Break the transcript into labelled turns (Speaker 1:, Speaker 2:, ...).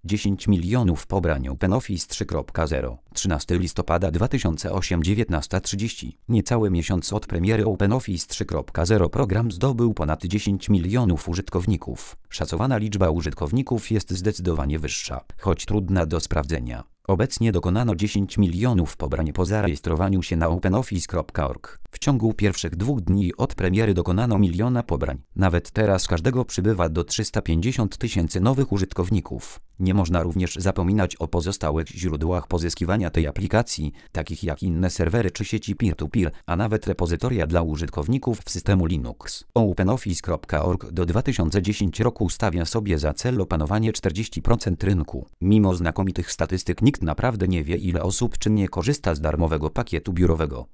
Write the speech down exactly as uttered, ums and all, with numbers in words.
Speaker 1: dziesięć milionów pobrań OpenOffice trzy kropka zero. trzynastego listopada dwa tysiące ósmego, dziewiętnasta trzydzieści. Niecały miesiąc od premiery OpenOffice trzy kropka zero program zdobył ponad dziesięć milionów użytkowników. Szacowana liczba użytkowników jest zdecydowanie wyższa, choć trudna do sprawdzenia. Obecnie dokonano dziesięć milionów pobrań po zarejestrowaniu się na openoffice kropka org. W ciągu pierwszych dwóch dni od premiery dokonano miliona pobrań. Nawet teraz każdego przybywa do trzysta pięćdziesiąt tysięcy nowych użytkowników. Nie można również zapominać o pozostałych źródłach pozyskiwania tej aplikacji, takich jak inne serwery czy sieci peer-to-peer, a nawet repozytoria dla użytkowników w systemu Linux. openoffice kropka org do dwa tysiące dziesiątego roku stawia sobie za cel opanowanie czterdziestu procent rynku. Mimo znakomitych statystyk nikt naprawdę nie wie, ile osób czynnie korzysta z darmowego pakietu biurowego.